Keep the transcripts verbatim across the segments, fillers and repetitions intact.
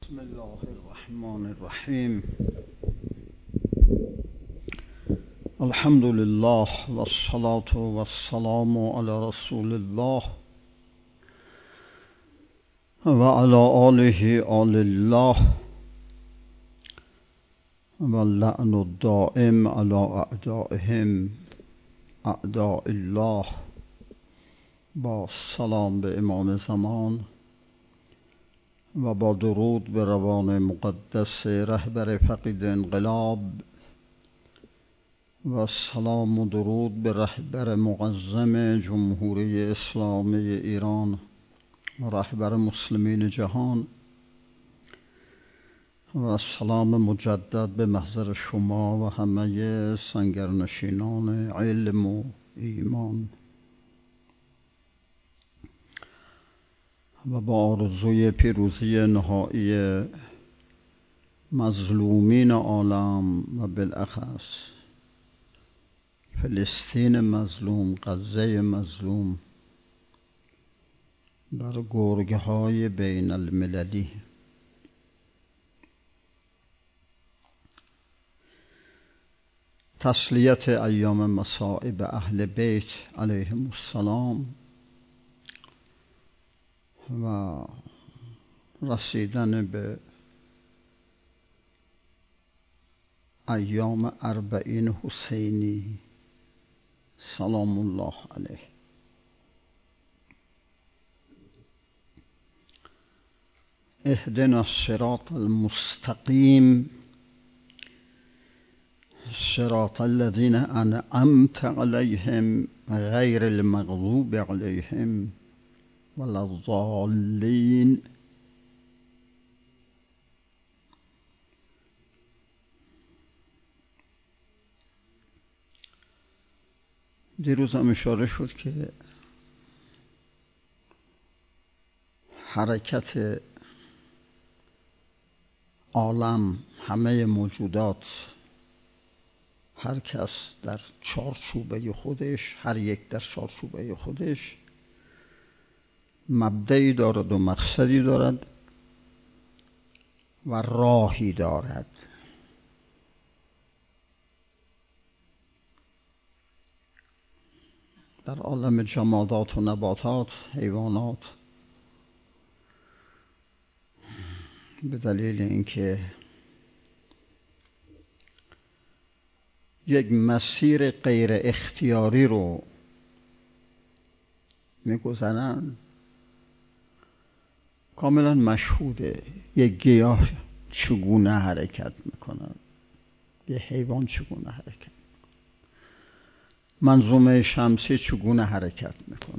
بسم الله الرحمن الرحیم. الحمد لله والصلاة والسلام علی رسول الله و علی آله آل الله و اللعن الدائم علی اعدائهم اعداء الله. با سلام به امام زمان و با درود به روان مقدس رهبر فقید انقلاب و سلام و درود به رهبر معظم جمهوری اسلامی ایران و رهبر مسلمین جهان و سلام مجدد به محضر شما و همه سنگرنشینان علم و ایمان و با آرزوی پیروزی نهایی مظلومین عالم و بالاخص فلسطین مظلوم، غزه مظلوم، بر گرگهای بین المللی. تسلیت ایام مصائب اهل بیت علیهم السلام و رسیدن به ایام اربعین حسینی سلام الله علیه. اهدنا الصراط المستقیم صراط الذین انعمت علیهم غیر المغضوب علیهم ولا الضالین. دیروز هم اشاره شد که حرکت عالم، همه موجودات، هر کس در چارچوبه خودش، هر یک در چارچوبه خودش مبدئی دارد و مقصدی دارد و راهی دارد. در عالم جمادات و نباتات، حیوانات، به دلیل اینکه یک مسیر غیر اختیاری رو میگذرن، کاملا مشهوده یک گیاه چگونه حرکت میکنه، یک حیوان چگونه حرکت میکنه، منظومه شمسی چگونه حرکت میکنه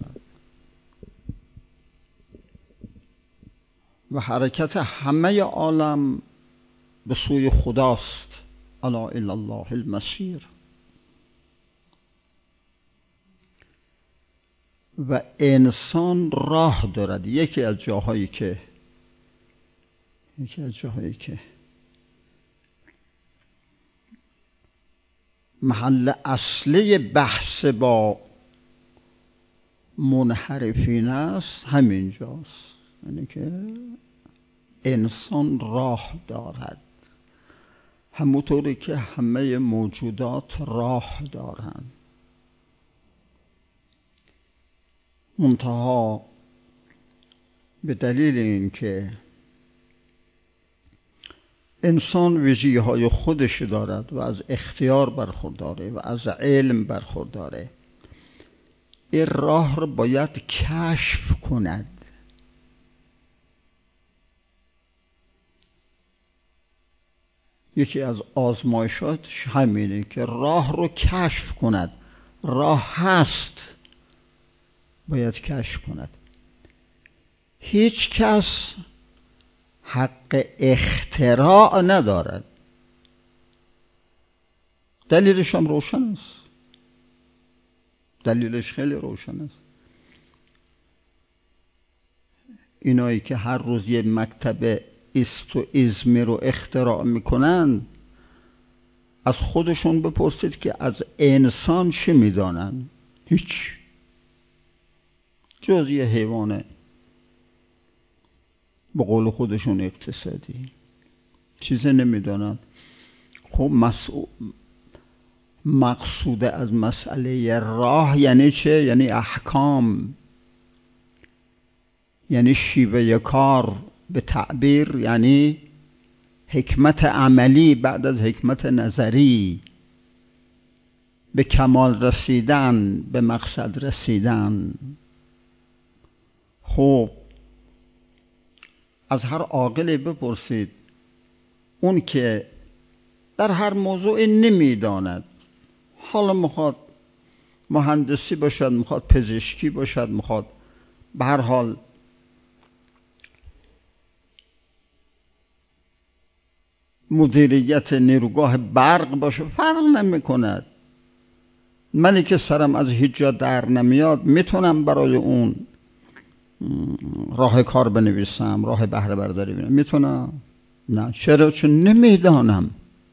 و حرکت همه عالم به سوی خداست. الا الی الله المصیر. و انسان راه دارد. یکی از جاهایی که یکی از جاهایی که محل اصلی بحث با منحرفین است همینجاست، یعنی که انسان راه دارد همونطوری که همه موجودات راه دارند. منتها به دلیل اینکه انسان ویژگی‌های خودش دارد و از اختیار برخورداره و از علم برخورداره، این راه رو باید کشف کند. یکی از آزمایشاتش همینه که راه رو کشف کند. راه هست، باید کشف کند. هیچ کس حق اختراع ندارد. دلیلش هم روشن است. دلیلش خیلی روشن است. اینایی که هر روز یه مکتب ایست و ایزمی رو اختراع میکنن، از خودشون بپرسید که از انسان چی میدانن؟ هیچ، جز یه حیوانه به قول خودشون اقتصادی، چیزی نمیدانند. خب مسئول مقصود از مسئله راه یعنی چه؟ یعنی احکام، یعنی شیوه کار، به تعبیر یعنی حکمت عملی بعد از حکمت نظری، به کمال رسیدن، به مقصد رسیدن. خب از هر عاقلی بپرسید، اون که در هر موضوعی نمیداند، حالا میخواد مهندسی باشد، میخواد پزشکی باشد، میخواد به هر حال مدیریت نیروگاه برق باشه، فرق نمی کند. منی که سرم از هیچ جا در نمیاد میتونم برای اون راه کار بنویسم، راه بهره برداری بنویسم؟ میتونم؟ نه. چرا؟ چون نمیدانم.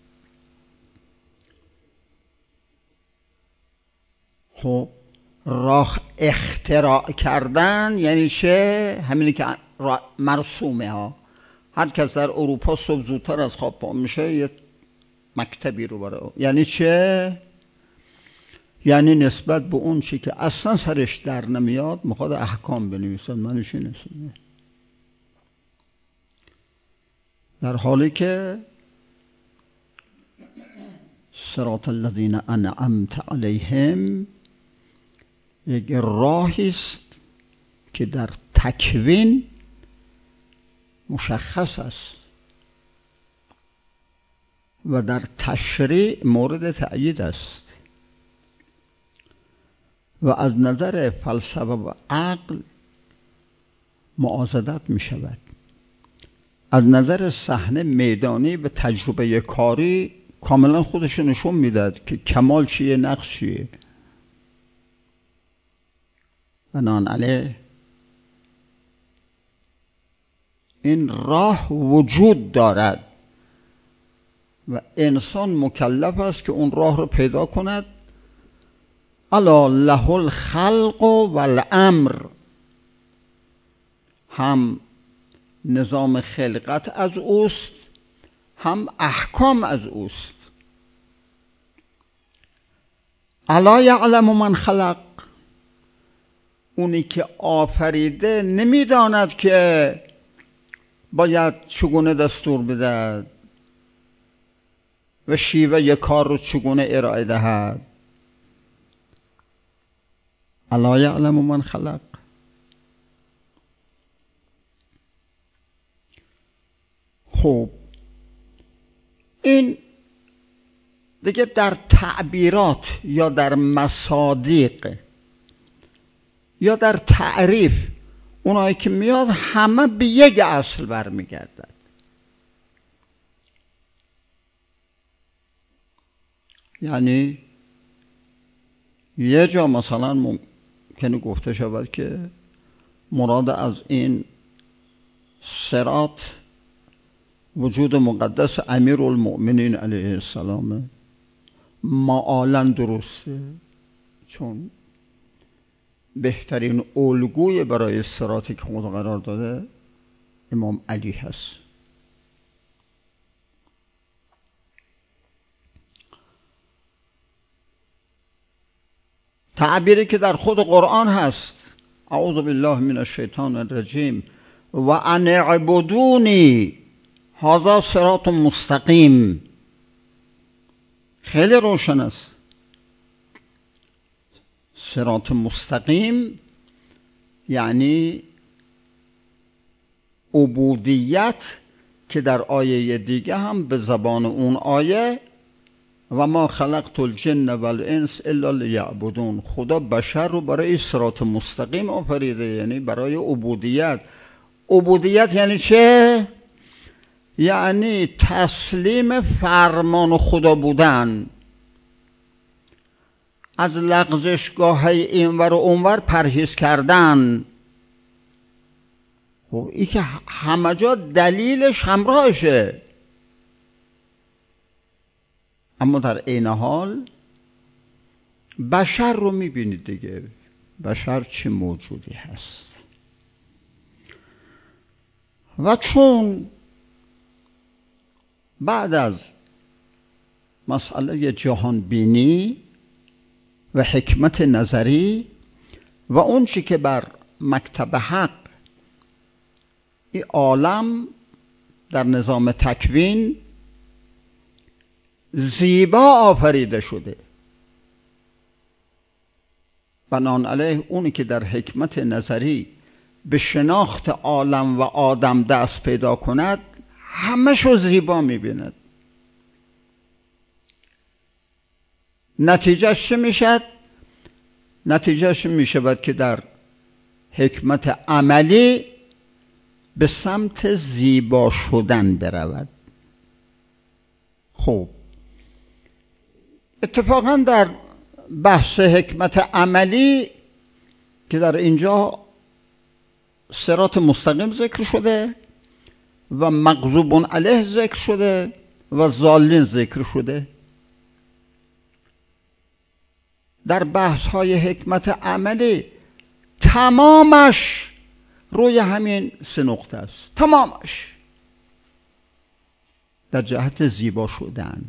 خب راه اختراع کردن یعنی چه؟ همینی که مرسومه ها. هر کس در اروپا صبح زودتر از خواب پا میشه یه مکتبی رو برای، یعنی چه؟ یعنی نسبت به اون چی که اصلا سرش در نمیاد میخواد احکام بنویسد. منش اینه، در حالی که صراط الذین انعمت علیهم یک راهی است که در تکوین مشخص است و در تشریع مورد تأیید است و از نظر فلسفه و عقل معاضدت می شود. از نظر صحنه میدانی به تجربه کاری کاملا خودش نشون میداد که کمال چیه، نقص چیه. بنابراین این راه وجود دارد و انسان مکلف است که اون راه رو پیدا کند. الا له الخلق والامر، هم نظام خلقت از اوست، هم احکام از اوست. الا یعلم من خلق، اونی که آفریده نمیداند که باید چگونه دستور بدهد و شیوه یک کار رو چگونه ارائه دهد. الا یعلم من خلق. خب این دیگه در تعبیرات یا در مصادیق یا در تعریف اونایی که میاد همه به یک اصل برمیگردد. یعنی یه جا مثلا ممکنه گفته شود که مراد از این صراط وجود مقدس امیرالمؤمنین علیه السلام. معالاً درسته، چون بهترین الگوی برای صراطی که خدا قرار داده امام علی هست. تعبیری که در خود قرآن هست، اعوذ بالله من الشیطان الرجیم، و ان اعبدونی هذا صراط مستقیم، خیلی روشن است. صراط مستقیم یعنی عبودیت که در آیه دیگه هم به زبان اون آیه و ما خلقت الجن والانس الا لیعبدون، خدا بشر رو برای صراط مستقیم آفریده، یعنی برای عبودیت. عبودیت یعنی چه؟ یعنی تسلیم فرمان خدا بودن، از لغزشگاه‌های اینور و اونور پرهیز کردن. خب این که همه جا دلیلش همراهشه، اما در عین حال بشر رو میبینید دیگه، بشر چه موجودی هست. و چون بعد از مسئله جهان بینی و حکمت نظری و اون چی که بر مکتب حق این عالم در نظام تکوین زیبا آفریده شده، بنان علیه اونی که در حکمت نظری به شناخت عالم و آدم دست پیدا کند همشو زیبا میبیند. نتیجهش چه میشد؟ نتیجهش میشود که در حکمت عملی به سمت زیبا شدن برود. خب اتفاقا در بحث حکمت عملی که در اینجا صراط مستقیم ذکر شده و مغضوب علیه ذکر شده و ضالین ذکر شده، در بحث های حکمت عملی تمامش روی همین سه نقطه است، تمامش در جهت زیبا شدن.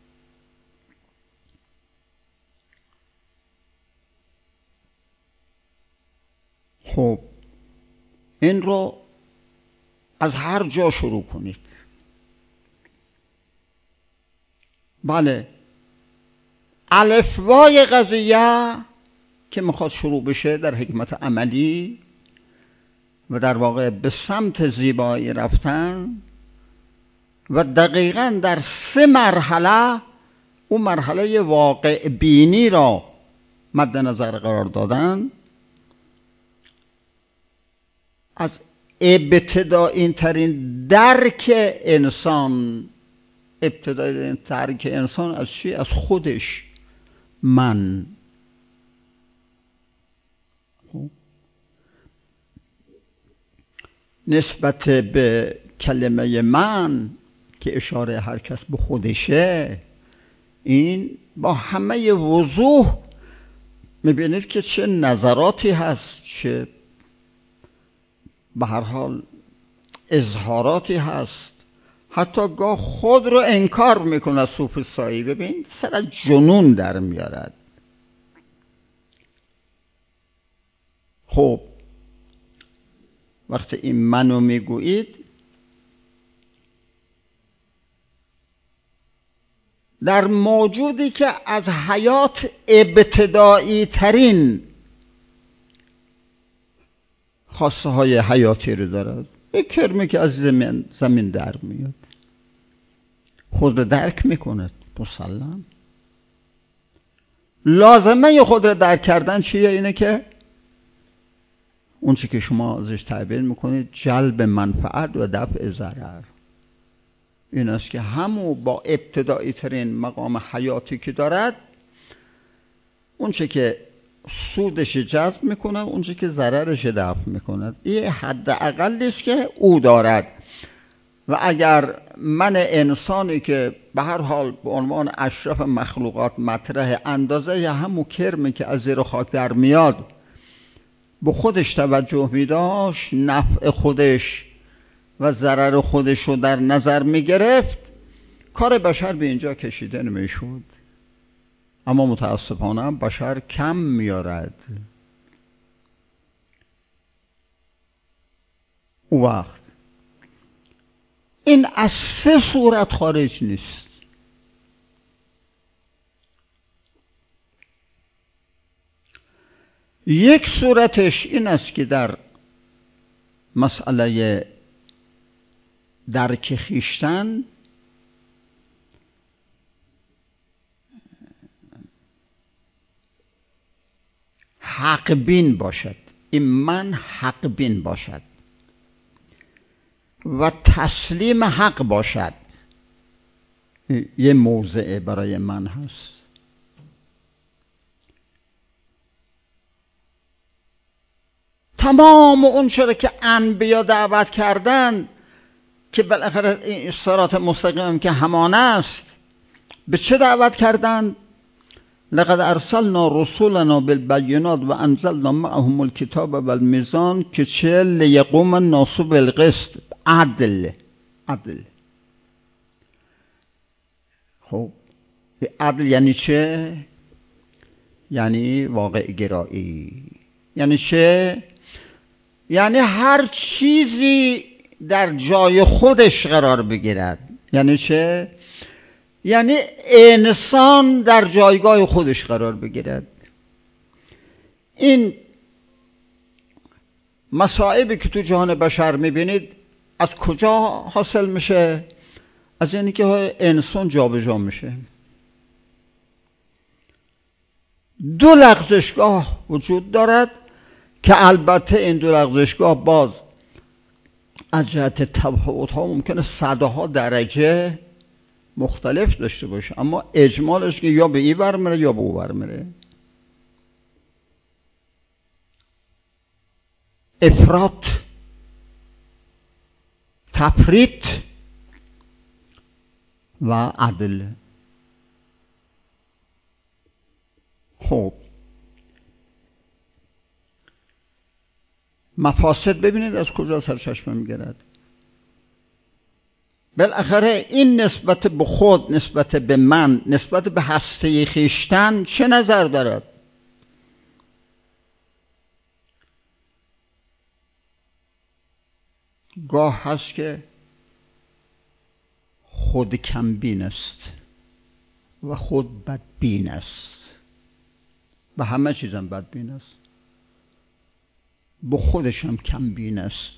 خب این رو از هر جا شروع کنید. بله، الفبای قضیه که میخواد شروع بشه در حکمت عملی و در واقع به سمت زیبایی رفتن و دقیقاً در سه مرحله، اون مرحله واقع بینی را مد نظر قرار دادن. از ابتدایی ترین درک انسان، ابتدایی درک انسان از چی؟ از خودش، من. نسبت به کلمه من که اشاره هر کس به خودشه، این با همه وضوح میبینید که چه نظراتی هست، چه به هر حال اظهاراتی هست. حتی گاه خود رو انکار میکنه سوفسطایی. ببین سر از جنون در میارد. خب وقتی این منو میگویید، در موجودی که از حیات ابتدایی ترین خاصه های حیاتی رو دارد، یک کرمی که از زمین, زمین در میاد، خود رو درک میکند، مسلم. لازمه خود رو درک کردن چیه؟ اینه که اون چی که شما ازش تعبیر میکنید جلب منفعت و دفع ضرر، این است که همو با ابتدایی ترین مقام حیاتی که دارد، اون چی که سودش جذب میکنه، اون چی که ضررش دفع میکند، این حد اقلی است که او دارد. و اگر من انسانی که به هر حال به عنوان اشرف مخلوقات مطرح، اندازه یا همون کرمی که از زیر خاک در میاد، به خودش توجه میداشت، نفع خودش و ضرر خودش رو در نظر میگرفت، کار بشر به اینجا کشیده نمیشد. اما متاسفانه بشر کم میارد. او وقت این از سه صورت خارج نیست. یک صورتش این است که در مسئله درک خویشتن حق بین باشد، این من حق بین باشد و تسلیم حق باشد. یه موضع برای من هست. تمام اون چرا که انبیا دعوت کردن که بالاخره این صراط مستقیم که همان است، به چه دعوت کردند؟ لقد ارسلنا رسولنا بالبینات و انزلنا معهم الکتاب والمیزان که چه لیقوم الناس بالقسط، عدل. عدل. خب عدل یعنی چه؟ یعنی واقع گرایی. یعنی چه؟ یعنی هر چیزی در جای خودش قرار بگیرد. یعنی چه؟ یعنی انسان در جایگاه خودش قرار بگیرد. این مصائبی که تو جهان بشر میبینید از کجا حاصل میشه؟ از اینی که انسان جابجا میشه. دو لغزشگاه وجود دارد که البته این دو لغزشگاه باز از جهت تفاوت‌ها ممکنه صدها درجه مختلف داشته باشه، اما اجمالش که یا به این ور میره یا به اون ور میره. افراط، تفریط و عدل. خب مفاسد ببینید از کجا سرچشمه میگیرد. بالاخره این نسبت به خود، نسبت به من، نسبت به هسته خویشتن چه نظر دارد؟ گاه هست که خود کمبین است و خود بدبین است. به همه چیزم بدبین است، به خودش هم کمبین است.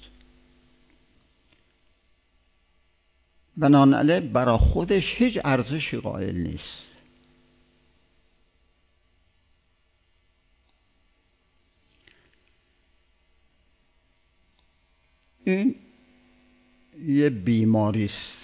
بنابراین برای خودش هیچ ارزشی قائل نیست. این یه بیماری است،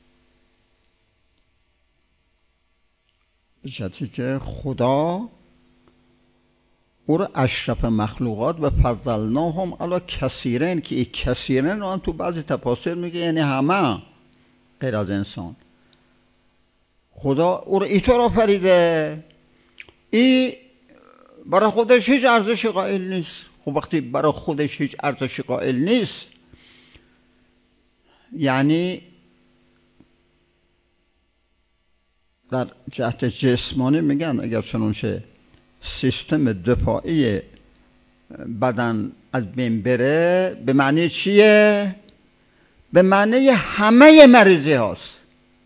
به جهتی که خدا او را اشرف مخلوقات و فضلناهم علی کثیرین، که این کثیرین رو هم تو بعضی تفاسیر میگه یعنی همه غیر از انسان. خدا او را اینطور آفریده، این برای خودش هیچ ارزشی قائل نیست. خب وقتی برای خودش هیچ ارزشی قائل نیست، یعنی در جهت جسمانی میگن اگر چنانچه سیستم دفاعی بدن از بین بره، به معنی چیه؟ به معنی همه مریضی هاست.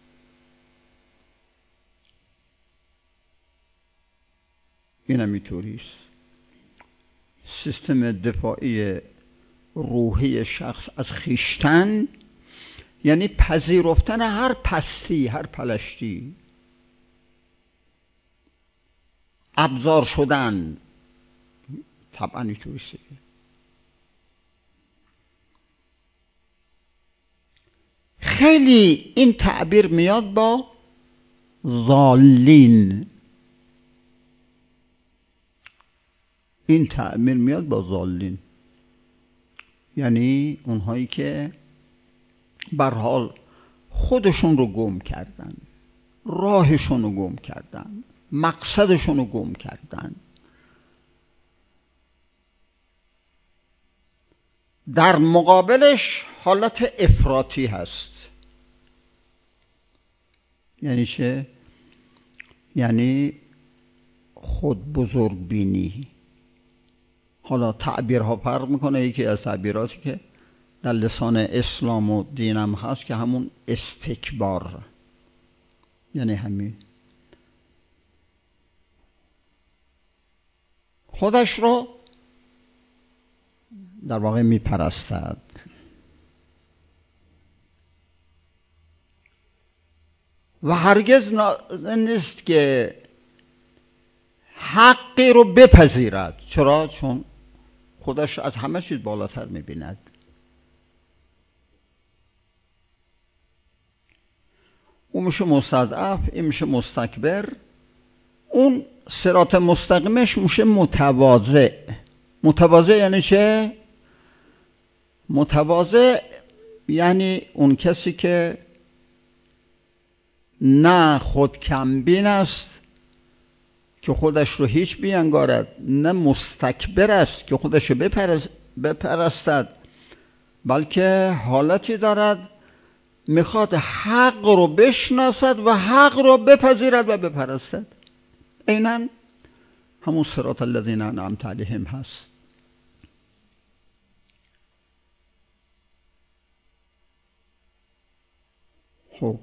این هم اینطوریست. سیستم دفاعی روحی شخص از خیشتن یعنی پذیرفتن هر پستی، هر پلشتی، ابزار شدن. طبعا اینطوریسته. خیلی این تعبیر میاد با ضالین. این تعبیر میاد با ضالین یعنی اونهایی که به هر حال خودشون رو گم کردن، راهشون رو گم کردن، مقصدشون رو گم کردن. در مقابلش حالت افراطی هست. یعنی چه؟ یعنی خود بزرگ بینی. حالا تعبیرها فرق میکنه. یکی از تعبیراتی که در لسان اسلام و دینم هست که همون استکبار، یعنی همین خودش رو در واقع میپرستد. و هرگز نیست که حقی رو بپذیرد. چرا؟ چون خودش از همه چیز بالاتر میبیند. اون میشه مستضعف، این میشه مستکبر. اون صراط مستقیمش میشه متواضع. متواضع یعنی چه؟ متواضع یعنی اون کسی که نه خود کمبین است که خودش رو هیچ بینگارد، نه مستکبر است که خودش رو بپرستد، بلکه حالتی دارد میخواد حق رو بشناسد و حق رو بپذیرد و بپرستد. عیناً همون صراط الذین انعمت علیهم هست. خب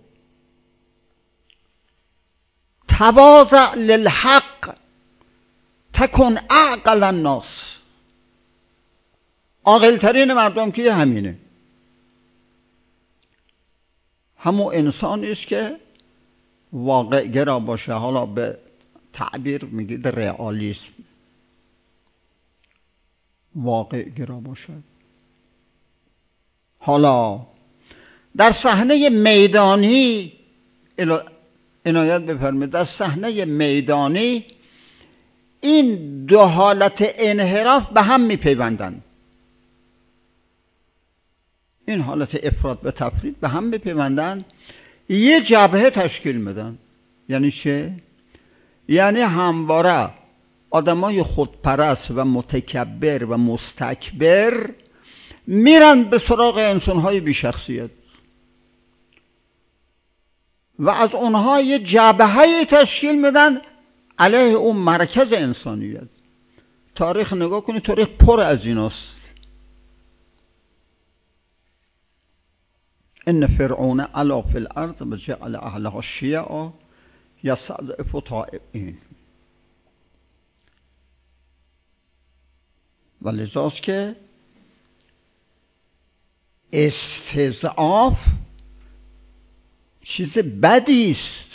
تواضع للحق تکن اعقل الناس. عاقل ترین مردم که همینه، همون انسانی است که واقع گرا باشه. حالا به تعبیر میگید رئالیسم، واقع گرا باشد. حالا در صحنه میدانی عنایت بفرمایید، در صحنه میدانی این دو حالت انحراف به هم میپیوندند. این حالت افراط به تفرید به هم میپیوندند، یه جبهه تشکیل میدن. یعنی چه؟ یعنی همواره آدمای خودپرست و متکبر و مستکبر میرن به سراغ انسانهای بیشخصیت و از اونها یه جبهه تشکیل میدن علیه اون مرکز انسانیت. تاریخ نگاه کنید، تاریخ پر از ایناست. ان فرعون علا فی الارض و جعل اهلها شیعا یستضعف طائفین. و لذاست که استضعاف چیز بدی است.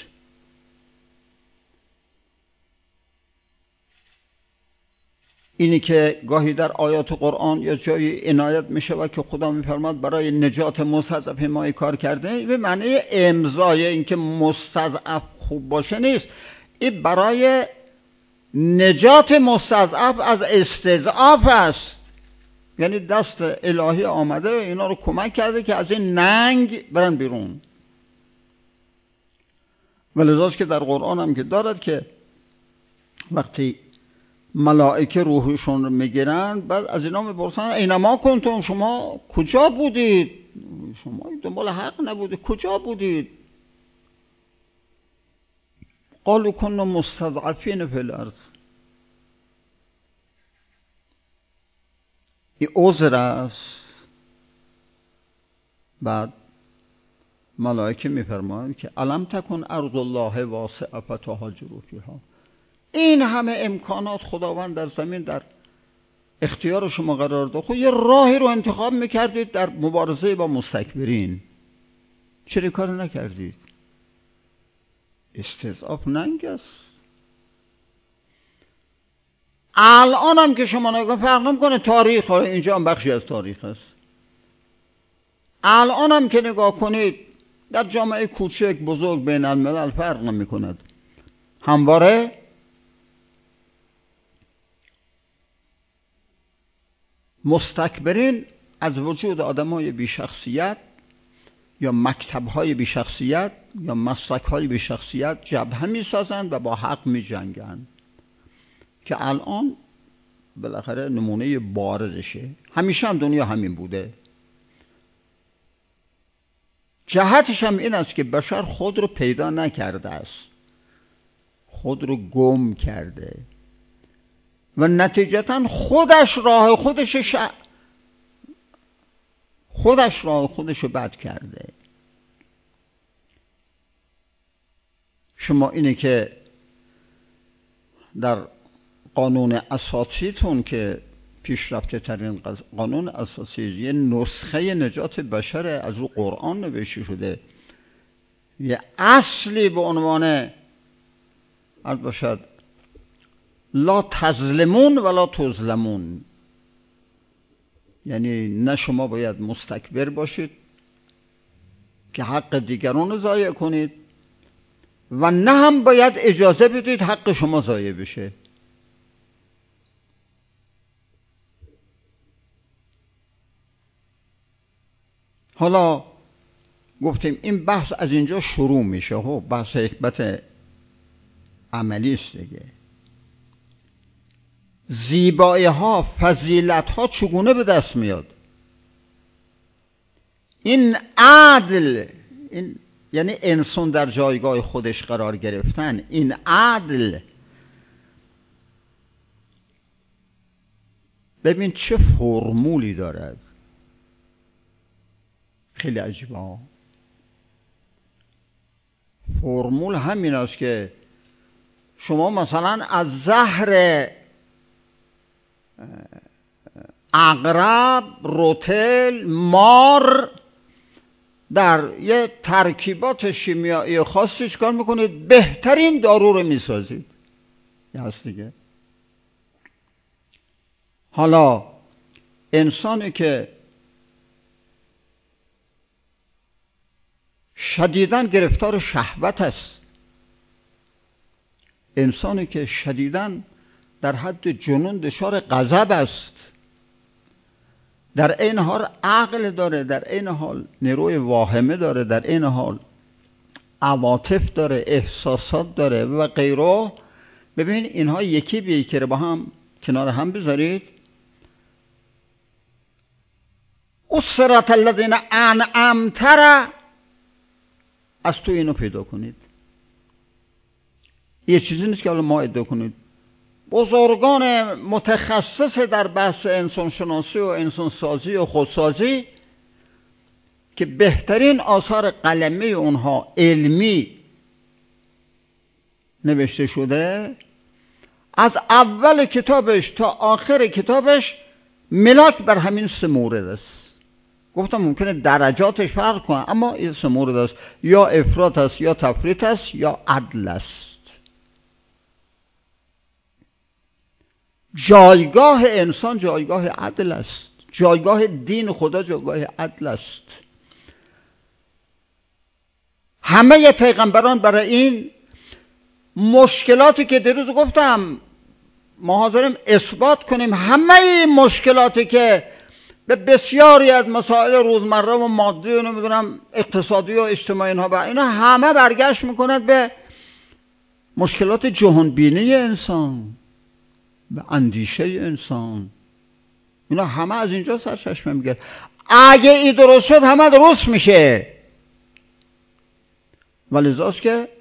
اینی که گاهی در آیات قرآن یا جایی عنایت میشه و که خدا میفرماد برای نجات مستضعف ما کار کرده، به معنی امضای این که مستضعف خوب باشه نیست، این برای نجات مستضعف از استضعاف است. یعنی دست الهی آمده اینا رو کمک کرده که از این ننگ برن بیرون. ولذاست که در قرآن هم که دارد که وقتی ملائکه روحشون رو میگیرن، بعد از اینا میپرسن اینما کنتم، شما کجا بودید؟ شما دنبال حق نبودید، کجا بودید؟ قالوا كنا مستضعفین فی الارض. این عذر است. بعد ملائکه میفرمایند که الم تکن ارض الله واسعه فتهاجروا فیها. این همه امکانات خداوند در زمین در اختیار شما قرار داد، خب یه راهی رو انتخاب میکردید در مبارزه با مستکبرین، چرا کار نکردید؟ استضعاف ننگ است. الان هم که شما نگاه فرق نمیکنه، تاریخ اینجا هم بخشی از تاریخ است. الان هم که نگاه کنید در جامعه کوچک بزرگ بین الملل فرق نمی کند، همواره مستکبرین از وجود آدمای بیشخصیت یا مکتب‌های بیشخصیت یا مسلک‌های بیشخصیت جبهه می‌سازند و با حق می‌جنگند، که الان بالاخره نمونه بارزشه. همیشه هم دنیا همین بوده. جهتش هم این است که بشر خود رو پیدا نکرده است، خود رو گم کرده و نتیجتاً خودش راه خودش ش... خودش راه خودش رو بد کرده. شما اینه که در قانون اساسیتون که پیشرفته ترین قانون اساسی، یه نسخه نجات بشر از رو قرآن نوشته شده، یه اصلی به عنوان عرض باشد لا تظلمون ولا تظلمون. یعنی نه شما باید مستکبر باشید که حق دیگران رو ضایع کنید و نه هم باید اجازه بدید حق شما ضایع بشه. حالا گفتیم این بحث از اینجا شروع میشه، ها بحث حکمت عملی است دیگه. زیبایی ها، فضیلت ها چگونه به دست میاد؟ این عدل، این یعنی انسان در جایگاه خودش قرار گرفتن، این عدل ببین چه فرمولی دارد، خیلی عجیبه. فرمول همین است که شما مثلا از زهر عقرب، رتل، مار در یه ترکیبات شیمیایی خاصی چیکار میکنید؟ بهترین دارو رو میسازید. یه هست دیگه. حالا انسانی که شدیداً گرفتار شهوت است، انسانی که شدیداً در حد جنون دچار غضب است، در این حال عقل داره، در این حال نیروی واهمه داره، در این حال عواطف داره، احساسات داره و غیره. ببین اینها یکی به یکی رو با هم کنار هم بذارید، الصراط الذین انعمت از تو اینو پیدا کنید. یه چیزی نیست که حالا ما ادعا کنید. بزرگان متخصص در بحث انسانشناسی و انسانسازی و خودسازی که بهترین آثار قلمی اونها علمی نوشته شده، از اول کتابش تا آخر کتابش ملاک بر همین سه مورد است. گفتم ممکنه درجاتش فرق کنه، اما این سه مورد است: یا افراط است، یا تفریط است، یا عدل است. جایگاه انسان جایگاه عدل است، جایگاه دین خدا جایگاه عدل است. همه پیغمبران برای این مشکلاتی که دیروز گفتم ما حاضریم اثبات کنیم، همه مشکلاتی که به بسیاری از مسائل روزمره و مادی و نمیدونم اقتصادی و اجتماعی اینها با اینا همه برگشت میکند به مشکلات جهانبینی انسان، به اندیشه انسان. اینا همه از اینجا سرچشمه میگیره. اگه این درست شد همه درست میشه. ولذاست که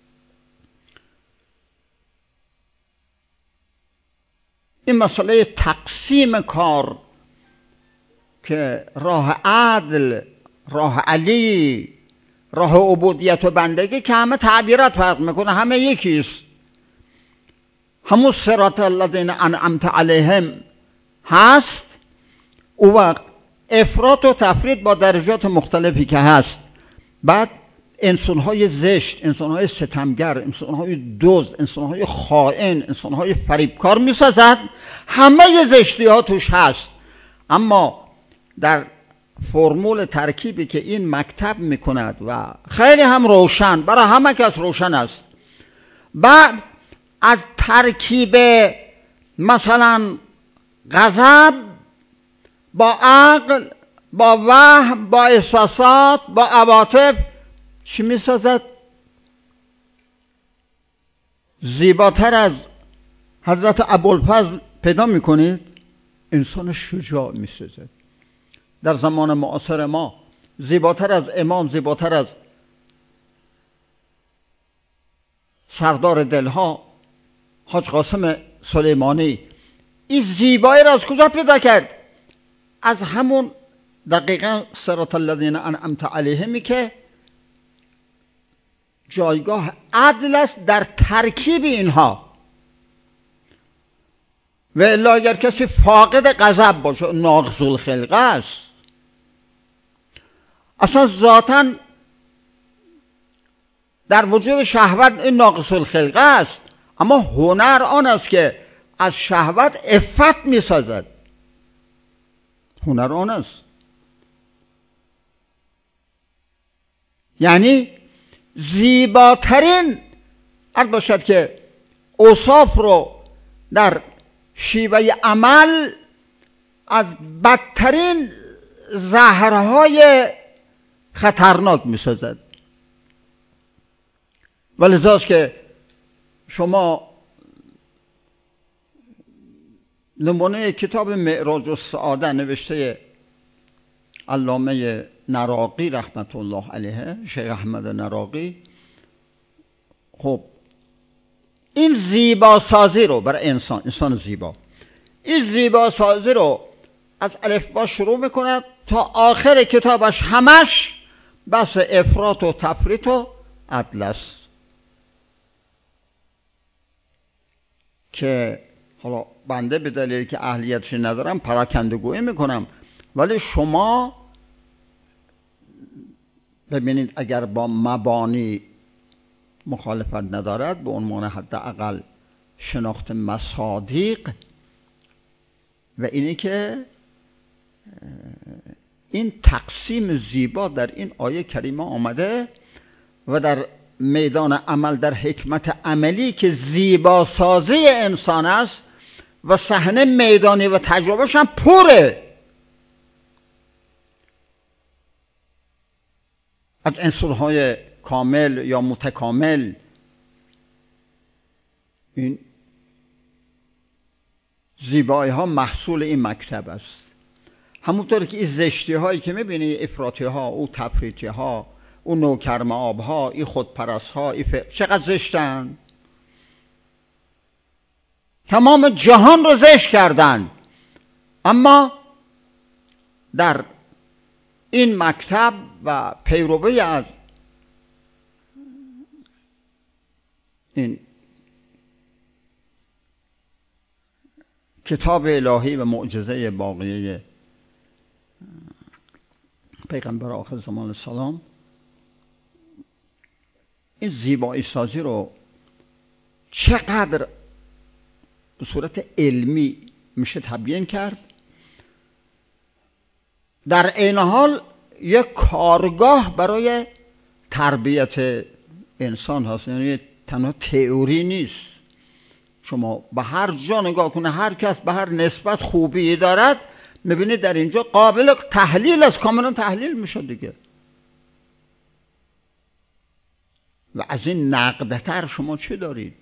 این مسئله تقسیم کار که راه عدل، راه علی، راه عبودیت و بندگی که همه تعبیرات فرق میکنه، همه یکیست، همون صراط الذین انعمت علیهم هست. او وقت افراط و تفریط با درجات مختلفی که هست. بعد انسانهای زشت، انسانهای ستمگر، انسانهای دزد، انسانهای خائن، انسانهای فریبکار میسازد. همه زشتی ها توش هست، اما در فرمول ترکیبی که این مکتب میکند و خیلی هم روشن، برای همه کس روشن است. بعد از ترکیب مثلا غضب با عقل، با وهم، با احساسات، با عواطف چی میسازد؟ زیباتر از حضرت ابوالفضل پیدا میکنید؟ انسان شجاع میسازد. در زمان معاصر ما زیباتر از امام، زیباتر از سردار دلها حاج قاسم سلیمانی، این زیبایی را از کجا پیدا کرد؟ از همون دقیقا صراط الذین انعمت علیهمی که جایگاه عدل است در ترکیب اینها. و الا اگر کسی فاقد غضب باشه ناقص الخلقه است، اصلا ذاتاً در وجود شهوت این ناقص الخلقه است، اما هنر آن است که از شهوت عفت می سازد. هنر آن است. یعنی زیباترین عرض باشد که اوصاف رو در شیوه عمل از بدترین زهرهای خطرناک می سازد. ولذاست که شما نمونه کتاب معراج السعاده نوشته علامه نراقی رحمت الله علیه، شیخ احمد نراقی، خب این زیبا سازی رو برای انسان، انسان زیبا، این زیبا سازی رو از الفبا شروع میکند تا آخر کتابش همش بس افراط و تفریط و عدل است. که حالا بنده به دلیلی که اهلیتش ندارم پراکنده‌گویی میکنم، ولی شما ببینید اگر با مبانی مخالفت ندارد، به عنوان حداقل شناخت مصادیق و اینی که این تقسیم زیبا در این آیه کریمه آمده و در میدان عمل، در حکمت عملی که زیبا سازی انسان است و صحنه میدانی و تجربهش هم پره از عنصرهای کامل یا متکامل. این زیبایی ها محصول این مکتب است. همونطور که این زشتی هایی که میبینی، افراطی ها، او تفریطی ها، او نوکرمآب ها، این خودپرست ها، این ف... چقدر زشتن، تمام جهان رو زشت کردن. اما در این مکتب و پیروی از این کتاب الهی و معجزه باقیه پیغمبر آخر زمان سلام، این زیبایی سازی رو چقدر به صورت علمی میشه تبیین کرد، در عین حال یک کارگاه برای تربیت انسان هست. یعنی تنها تئوری نیست. شما به هر جا نگاه کنه، هر کس به هر نسبت خوبی دارد، میبینید در اینجا قابل تحلیل است، کاملا تحلیل میشه دیگه. و از این نقدتر شما چه دارید؟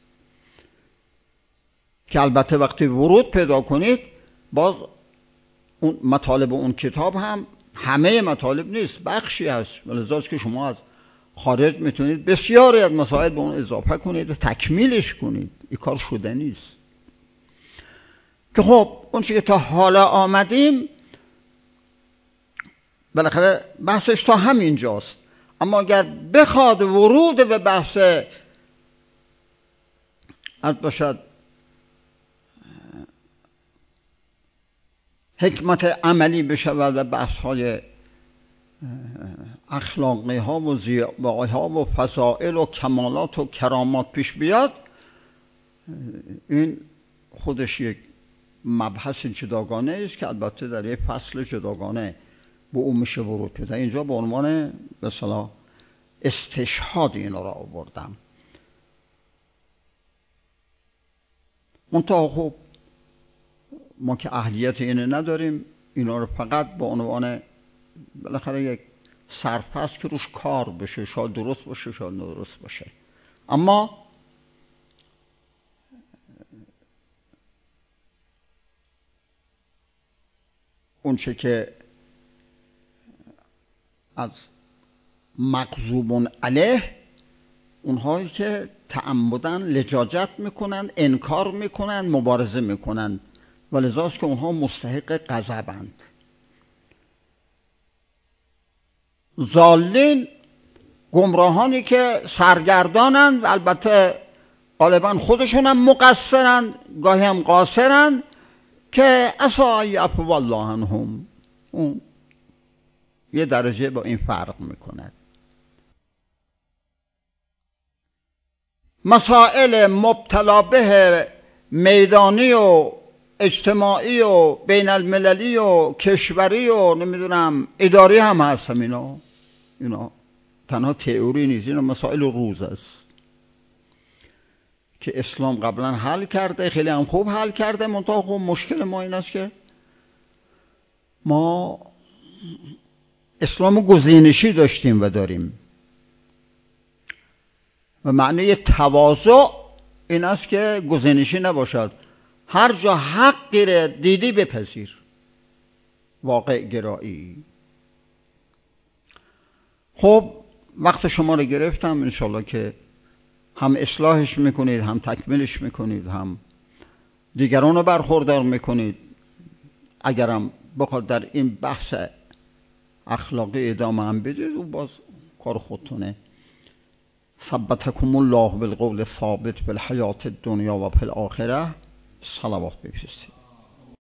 که البته وقتی ورود پیدا کنید، باز اون مطالب اون کتاب هم همه مطالب نیست، بخشی هست، ولذاست که شما از خارج میتونید بسیاری از مسائل به اون اضافه کنید و تکمیلش کنید. این کار شده نیست. که خب اون چیزی که تا حالا آمدیم بالاخره بحثش تا همینجاست. اما اگر بخواد ورود به بحث از باشد حکمت عملی بشود و بحث های اخلاقی ها و زیبایی ها و فضائل و کمالات و کرامات پیش بیاد، این خودش یک مبحث جداگانه است که البته در یک فصل جداگانه به اون میشه ورود پیدا. اینجا به عنوان به اصطلاح استشهاد اینا را آوردم. منتها خب ما که اهلیت اینه نداریم، اینا رو فقط به عنوان بالاخره یک سرفصل که روش کار بشه، شاید درست باشه شاید ندرست باشه. اما اون چه که از مغضوبون علیه، اونهایی که تعمدن لجاجت میکنن، انکار میکنن، مبارزه میکنن، ولذاست که اونها مستحق غضبند. ضالین، گمراهانی که سرگردانند و البته غالبا خودشون هم مقصرند، گاهی هم قاصرند، که عسی یعفو الله عنهم، اون یه درجه با این فرق میکند. مسائل مبتلا به میدانی و اجتماعی و بین المللی و کشوری و نمیدونم اداری هم هست. هم اینا اینا تنها تئوری نیست، اینا مسائل روز است که اسلام قبلا حل کرده، خیلی هم خوب حل کرده. منتها خب مشکل ما این است که ما اسلام گزینشی داشتیم و داریم، و معنی تواضع این است که گزینشی نباشد، هر جا حقی را دیدی بپذیر، واقع گرایی. خب وقت شما رو گرفتم، انشالله که هم اصلاحش میکنید، هم تکمیلش میکنید، هم دیگران رو برخوردار میکنید. اگرم بخواد در این بحث اخلاقی ادامه هم بدید و باز کار خودتونه. ثبتکم الله بالقول الثابت بالحیات الدنیا و فی الاخره. صلوات بفرستید.